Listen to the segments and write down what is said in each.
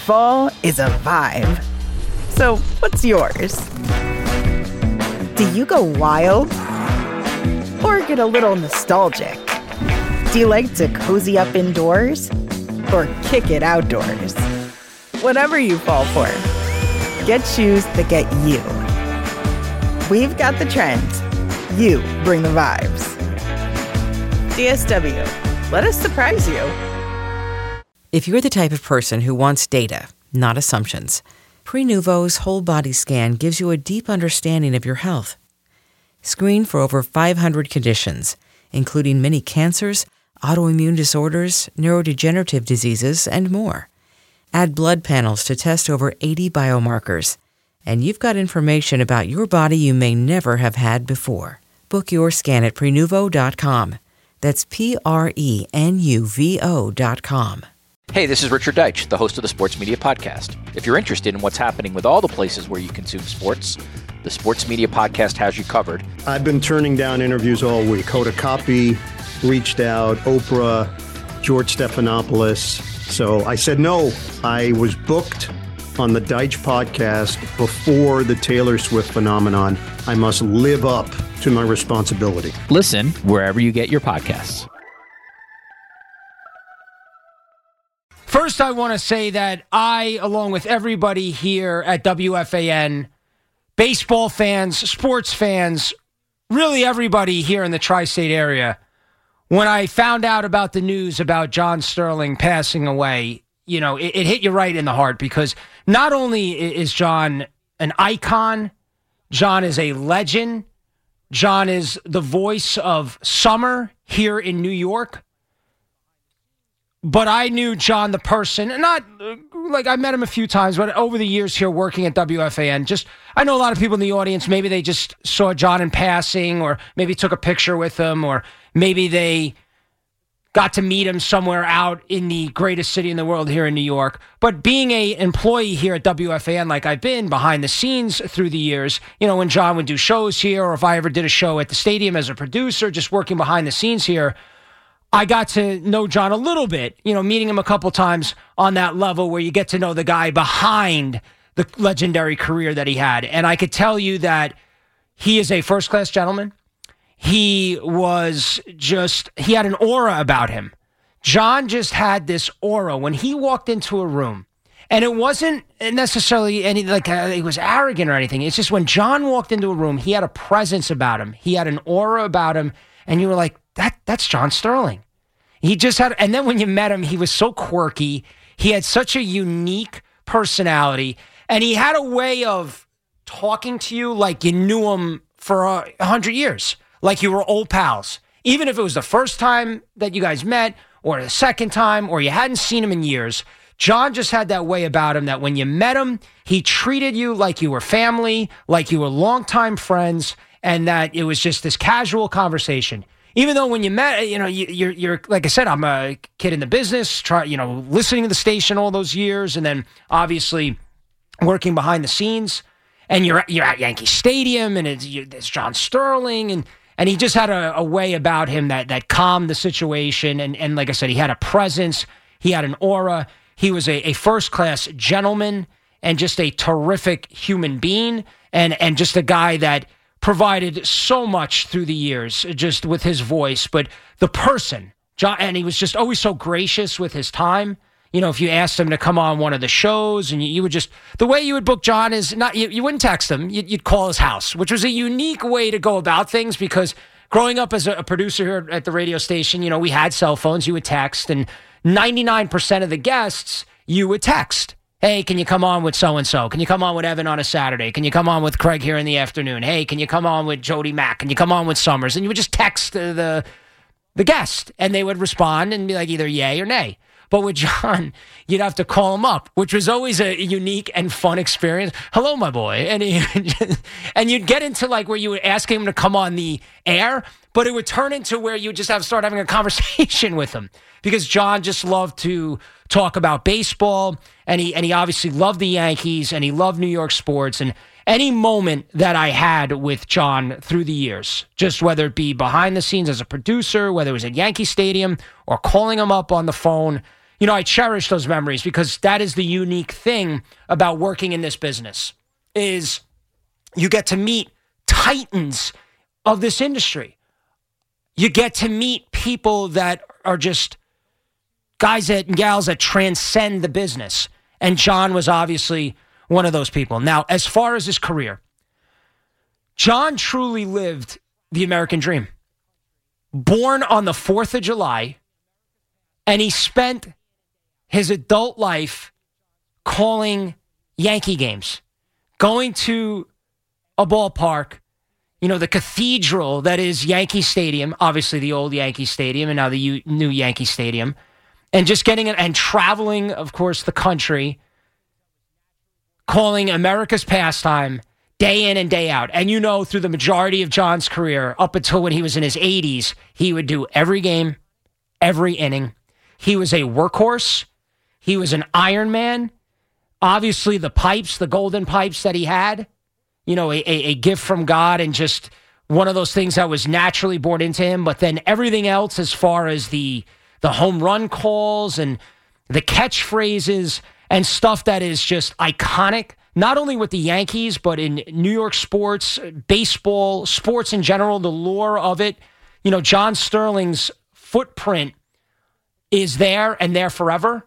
Baseball is a vibe. So, what's yours? Do you go wild? Or get a little nostalgic? Do you like to cozy up indoors? Or kick it outdoors? Whatever you fall for, get shoes that get you. We've got the trends. You bring the vibes. DSW, let us surprise you. If you're the type of person who wants data, not assumptions, Prenuvo's whole body scan gives you a deep understanding of your health. Screen for over 500 conditions, including many cancers, autoimmune disorders, neurodegenerative diseases, and more. Add blood panels to test over 80 biomarkers, and you've got information about your body you may never have had before. Book your scan at Prenuvo.com. That's Prenuvo.com. Hey, this is Richard Deitch, the host of the Sports Media Podcast. If you're interested in what's happening with all the places where you consume sports, the Sports Media Podcast has you covered. I've been turning down interviews all week. Hoda Kotb reached out, Oprah, George Stephanopoulos. So I said no. I was booked on the Deitch podcast before the Taylor Swift phenomenon. I must live up to my responsibility. Listen wherever you get your podcasts. First, I want to say that I, along with everybody here at WFAN, baseball fans, sports fans, really everybody here in the tri-state area, when I found out about the news about John Sterling passing away, you know, it hit you right in the heart, because not only is John an icon, John is a legend, John is the voice of summer here in New York. But I knew John the person, and not like I met him a few times, but over the years here working at WFAN, I know a lot of people in the audience, maybe they just saw John in passing, or maybe took a picture with him, or maybe they got to meet him somewhere out in the greatest city in the world here in New York. But being an employee here at WFAN, like I've been behind the scenes through the years, you know, when John would do shows here, or if I ever did a show at the stadium as a producer, just working behind the scenes here, I got to know John a little bit, you know, meeting him a couple times on that level where you get to know the guy behind the legendary career that he had. And I could tell you that he is a first-class gentleman. He had an aura about him. John just had this aura when he walked into a room. And it wasn't necessarily he was arrogant or anything. It's just when John walked into a room, he had a presence about him. He had an aura about him. And you were like, that's John Sterling. He just had, and then when you met him, he was so quirky. He had such a unique personality, and he had a way of talking to you like you knew him for 100 years, like you were old pals. Even if it was the first time that you guys met, or the second time, or you hadn't seen him in years, John just had that way about him that when you met him, he treated you like you were family, like you were longtime friends, and that it was just this casual conversation. Even though when you met, you know, you're like I said, I'm a kid in the business, listening to the station all those years, and then obviously working behind the scenes, and you're at Yankee Stadium, and it's John Sterling, and he just had a way about him that calmed the situation, and like I said, he had a presence, he had an aura, he was a first-class gentleman, and just a terrific human being, and just a guy that provided so much through the years, just with his voice, but the person, John, and he was just always so gracious with his time. You know, if you asked him to come on one of the shows, and you would just, the way you would book John is not, you wouldn't text him, you'd call his house, which was a unique way to go about things, because growing up as a producer here at the radio station, you know, we had cell phones, you would text, and 99% of the guests, you would text. Hey, can you come on with so-and-so? Can you come on with Evan on a Saturday? Can you come on with Craig here in the afternoon? Hey, can you come on with Jody Mack? Can you come on with Summers? And you would just text the guest, and they would respond and be like either yay or nay. But with John, you'd have to call him up, which was always a unique and fun experience. Hello, my boy. And you'd get into like where you would ask him to come on the air, but it would turn into where you would just start having a conversation with him, because John just loved to talk about baseball, and he obviously loved the Yankees, and he loved New York sports, and any moment that I had with John through the years, just whether it be behind the scenes as a producer, whether it was at Yankee Stadium or calling him up on the phone, I cherish those memories because that is the unique thing about working in this business is you get to meet titans of this industry. You get to meet people that are just guys and gals that transcend the business. And John was obviously one of those people. Now, as far as his career, John truly lived the American dream. Born on the 4th of July, and he spent his adult life calling Yankee games, going to a ballpark, the cathedral that is Yankee Stadium, obviously the old Yankee Stadium and now the new Yankee Stadium, and just getting it and traveling, of course, the country, calling America's pastime day in and day out. And through the majority of John's career, up until when he was in his 80s, he would do every game, every inning. He was a workhorse. He was an Iron Man. Obviously, the pipes, the golden pipes that he had, a gift from God and just one of those things that was naturally born into him. But then everything else as far as the home run calls and the catchphrases and stuff that is just iconic, not only with the Yankees, but in New York sports, baseball, sports in general, the lore of it. John Sterling's footprint is there and there forever.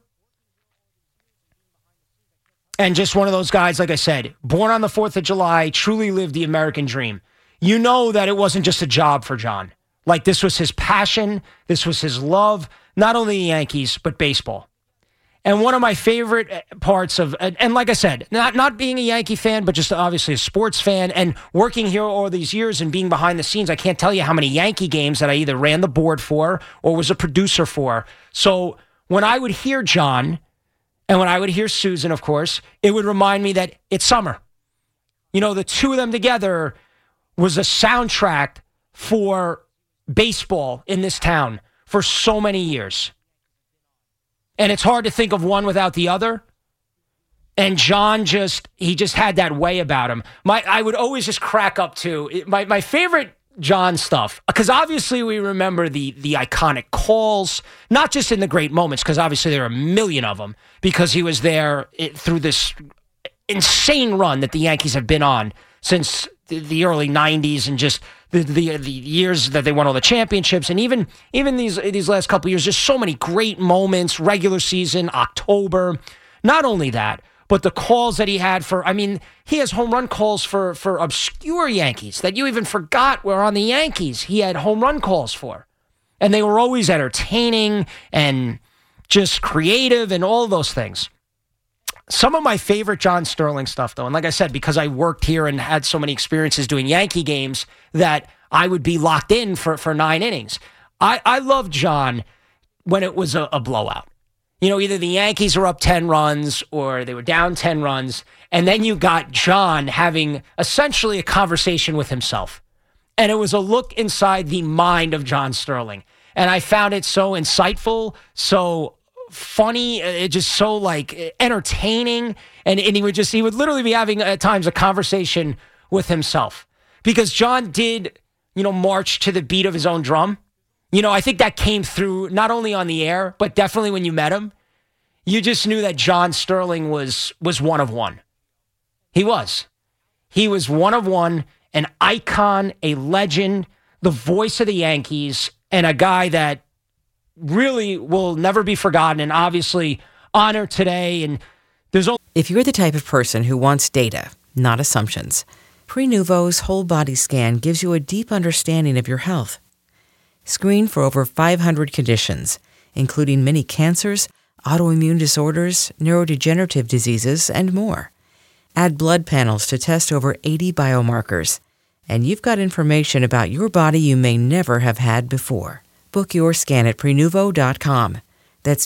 And just one of those guys, like I said, born on the 4th of July, truly lived the American dream. You know that it wasn't just a job for John. Like, this was his passion. This was his love, not only the Yankees, but baseball. And one of my favorite parts of, and like I said, not being a Yankee fan, but just obviously a sports fan and working here all these years and being behind the scenes, I can't tell you how many Yankee games that I either ran the board for or was a producer for. So when I would hear John and when I would hear Susan, of course, it would remind me that it's summer. The two of them together was a soundtrack for baseball in this town for so many years. And it's hard to think of one without the other. And John he just had that way about him. I would always just crack up to my favorite John stuff, because obviously we remember the iconic calls, not just in the great moments, because obviously there are a million of them, because he was there through this insane run that the Yankees have been on since the early 90s and just the years that they won all the championships, and even these last couple of years, just so many great moments, regular season, October. Not only that, but the calls that he had he has home run calls for obscure Yankees that you even forgot were on the Yankees. He had home run calls for. And they were always entertaining and just creative and all those things. Some of my favorite John Sterling stuff, though, and like I said, because I worked here and had so many experiences doing Yankee games that I would be locked in for 9 innings. I loved John when it was a blowout. Either the Yankees were up 10 runs or they were down 10 runs, and then you got John having essentially a conversation with himself. And it was a look inside the mind of John Sterling. And I found it so insightful, so funny, it just so entertaining, and he would literally be having at times a conversation with himself, because John did march to the beat of his own drum. I think that came through not only on the air, but definitely when you met him. You just knew that John Sterling was one of one. He was one of one, an icon, a legend, the voice of the Yankees, and a guy that really will never be forgotten, and obviously honored today. And if you're the type of person who wants data, not assumptions, Prenuvo's whole body scan gives you a deep understanding of your health. Screen for over 500 conditions, including many cancers, autoimmune disorders, neurodegenerative diseases, and more. Add blood panels to test over 80 biomarkers, and you've got information about your body you may never have had before. Book your scan at Prenuvo.com. That's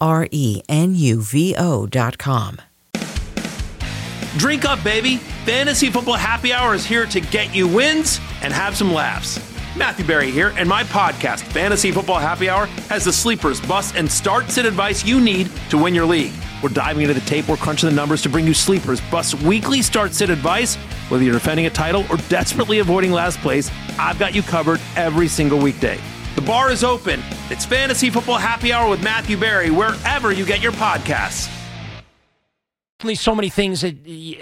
Prenuvo.com. Drink up, baby. Fantasy Football Happy Hour is here to get you wins and have some laughs. Matthew Berry here, and my podcast, Fantasy Football Happy Hour, has the sleepers, busts, and start-sit advice you need to win your league. We're diving into the tape, we're crunching the numbers to bring you sleepers, busts, weekly start-sit advice. Whether you're defending a title or desperately avoiding last place, I've got you covered every single weekday. The bar is open. It's Fantasy Football Happy Hour with Matthew Berry, wherever you get your podcasts. So many things that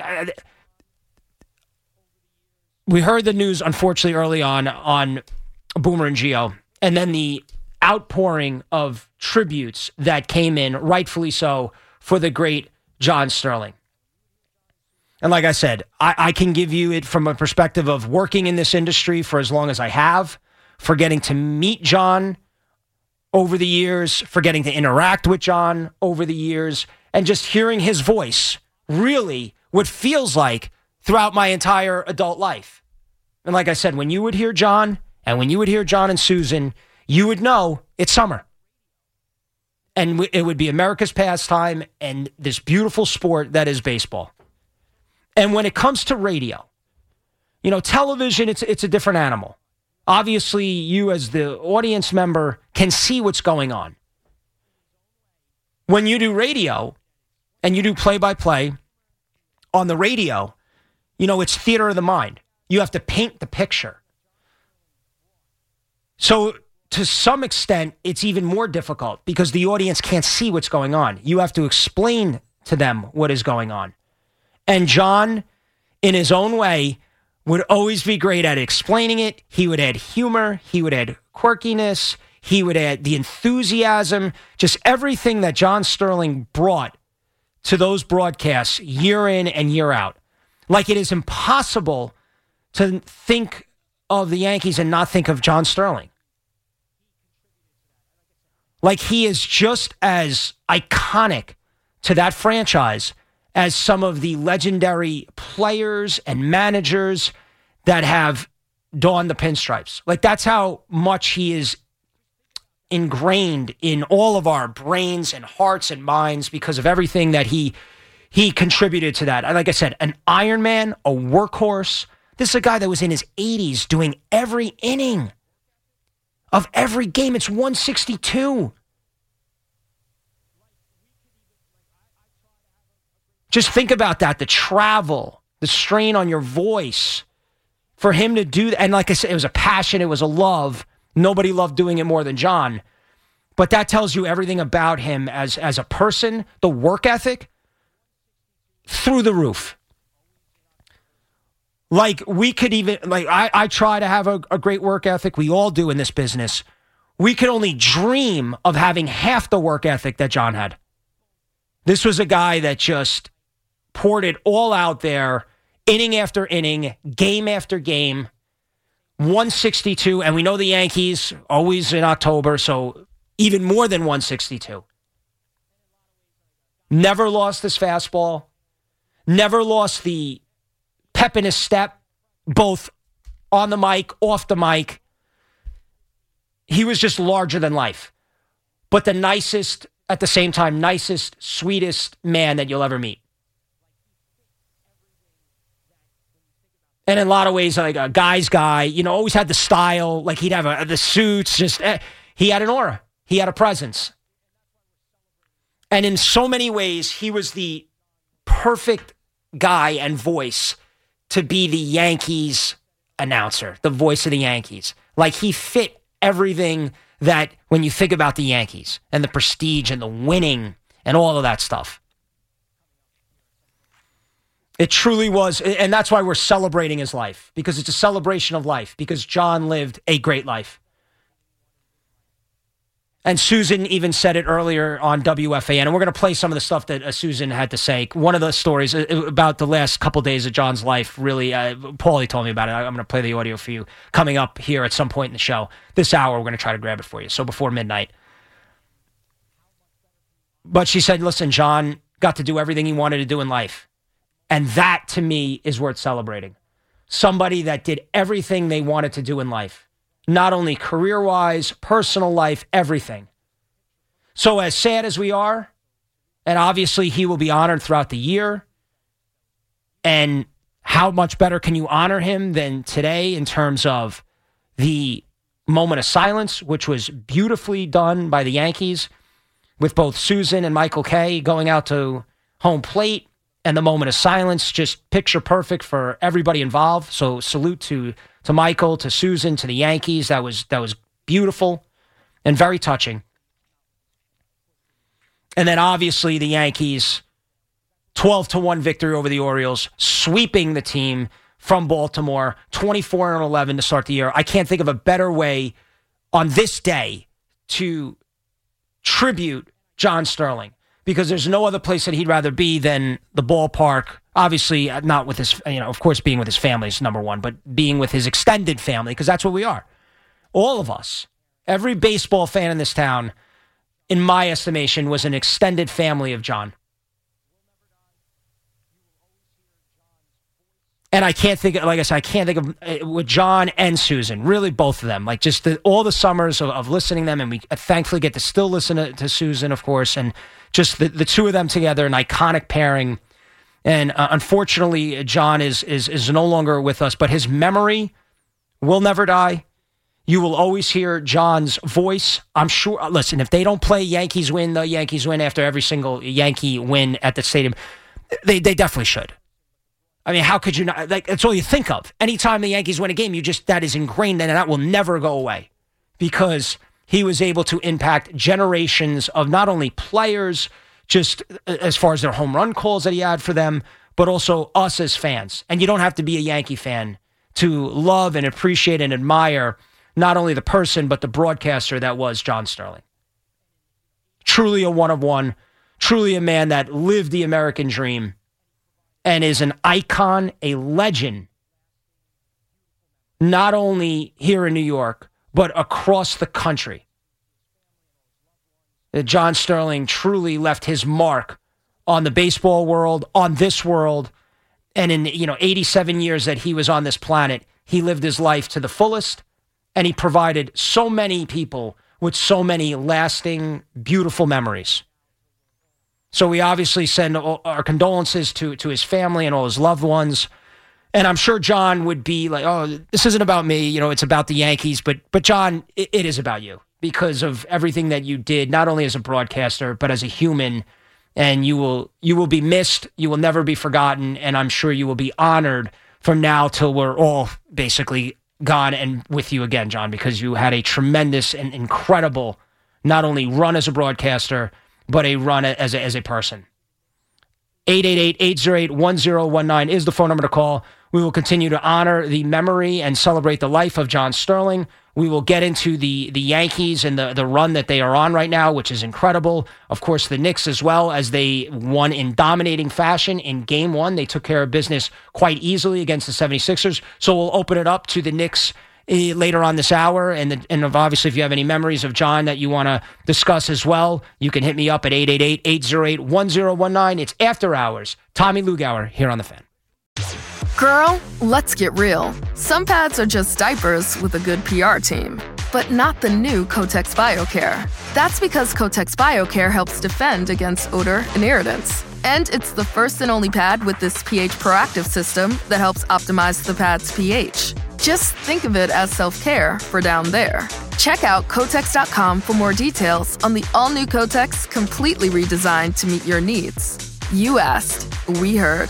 we heard the news, unfortunately, early on Boomer and Gio, and then the outpouring of tributes that came in, rightfully so, for the great John Sterling. And like I said, I can give you it from a perspective of working in this industry for as long as I have, for getting to meet John over the years, for getting to interact with John over the years, and just hearing his voice, really what feels like throughout my entire adult life. And like I said, when you would hear John, and when you would hear John and Susan, you would know it's summer. And it would be America's pastime and this beautiful sport that is baseball. And when it comes to radio, television, it's a different animal. Obviously, you as the audience member can see what's going on. When you do radio and you do play-by-play on the radio, it's theater of the mind. You have to paint the picture. So to some extent, it's even more difficult because the audience can't see what's going on. You have to explain to them what is going on. And John, in his own way, would always be great at explaining it. He would add humor. He would add quirkiness. He would add the enthusiasm. Just everything that John Sterling brought to those broadcasts year in and year out. Like it is impossible to think of the Yankees and not think of John Sterling. Like he is just as iconic to that franchise as some of the legendary players and managers that have donned the pinstripes. Like that's how much he is ingrained in all of our brains and hearts and minds because of everything that he contributed to that. Like I said, an Iron Man, a workhorse. This is a guy that was in his 80s doing every inning of every game. It's 162. Just think about that, the travel, the strain on your voice. For him to do that, and like I said, it was a passion, it was a love. Nobody loved doing it more than John. But that tells you everything about him as a person, the work ethic, through the roof. Like we could even, like I try to have a great work ethic. We all do in this business. We could only dream of having half the work ethic that John had. This was a guy that just poured it all out there, inning after inning, game after game, 162. And we know the Yankees, always in October, so even more than 162. Never lost his fastball. Never lost the pep in his step, both on the mic, off the mic. He was just larger than life. But the nicest, at the same time, nicest, sweetest man that you'll ever meet. And in a lot of ways, like a guy's guy, always had the style. Like he'd have the suits. He had an aura. He had a presence. And in so many ways, he was the perfect guy and voice to be the Yankees announcer, the voice of the Yankees. Like he fit everything that when you think about the Yankees and the prestige and the winning and all of that stuff. It truly was, and that's why we're celebrating his life, because it's a celebration of life, because John lived a great life. And Susan even said it earlier on WFAN, and we're going to play some of the stuff that Susan had to say. One of the stories about the last couple of days of John's life, really, Paulie told me about it. I'm going to play the audio for you coming up here at some point in the show. This hour, we're going to try to grab it for you, so before midnight. But she said, listen, John got to do everything he wanted to do in life. And that, to me, is worth celebrating. Somebody that did everything they wanted to do in life. Not only career-wise, personal life, everything. So as sad as we are, and obviously he will be honored throughout the year, and how much better can you honor him than today in terms of the moment of silence, which was beautifully done by the Yankees, with both Susan and Michael Kay going out to home plate. And the moment of silence, just picture perfect for everybody involved. So salute to Michael, to Susan, to the Yankees. That was Beautiful and very touching. And then obviously the Yankees, 12-1 victory over the Orioles, sweeping the team from Baltimore, 24-11 to start the year. I can't think of a better way on this day to tribute John Sterling, because there's no other place that he'd rather be than the ballpark. Obviously, not with his, of course, being with his family is number one, but being with his extended family, because that's what we are. All of us, every baseball fan in this town, in my estimation, was an extended family of John. And I can't think, like I said, I can't think of, with John and Susan, really both of them, like just all the summers of listening to them, and we thankfully get to still listen to Susan, of course, and just the two of them together, an iconic pairing. And unfortunately, John is no longer with us, but his memory will never die. You will always hear John's voice. I'm sure, listen, if they don't play Yankees win, the Yankees win after every single Yankee win at the stadium, they definitely should. I mean, how could you not? Like, that's all you think of. Anytime the Yankees win a game, that is ingrained, and that will never go away, because he was able to impact generations of not only players, just as far as their home run calls that he had for them, but also us as fans. And you don't have to be a Yankee fan to love and appreciate and admire not only the person, but the broadcaster that was John Sterling. Truly a one-of-one, truly a man that lived the American dream, and is an icon, a legend, not only here in New York, but across the country. John Sterling truly left his mark on the baseball world, on this world, and in 87 years that he was on this planet, he lived his life to the fullest, and he provided so many people with so many lasting, beautiful memories. So we obviously send our condolences to his family and all his loved ones. And I'm sure John would be like, oh, this isn't about me. It's about the Yankees. But John, it is about you, because of everything that you did, not only as a broadcaster, but as a human. And you will be missed. You will never be forgotten. And I'm sure you will be honored from now till we're all basically gone and with you again, John, because you had a tremendous and incredible, not only run as a broadcaster, but a run as a person. 888-808-1019 is the phone number to call. We will continue to honor the memory and celebrate the life of John Sterling. We will get into the Yankees and the run that they are on right now, which is incredible. Of course, the Knicks as well, as they won in dominating fashion in Game 1. They took care of business quite easily against the 76ers. So we'll open it up to the Knicks later on this hour, and obviously if you have any memories of John that you want to discuss as well, you can hit me up at 888-808-1019. It's After Hours. Tommy Lugauer here on The Fan. Girl, let's get real. Some pads are just diapers with a good PR team, but not the new Kotex BioCare. That's because Kotex BioCare helps defend against odor and irritants. And it's the first and only pad with this pH proactive system that helps optimize the pad's pH. Just think of it as self-care for down there. Check out Kotex.com for more details on the all-new Kotex, completely redesigned to meet your needs. You asked, we heard.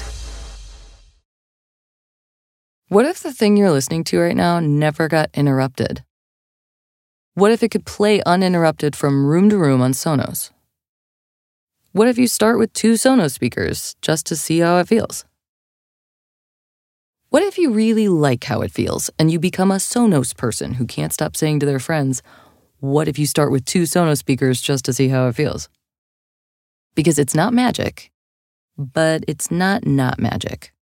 What if the thing you're listening to right now never got interrupted? What if it could play uninterrupted from room to room on Sonos? What if you start with 2 Sonos speakers just to see how it feels? What if you really like how it feels and you become a Sonos person who can't stop saying to their friends, what if you start with 2 Sonos speakers just to see how it feels? Because it's not magic, but it's not magic.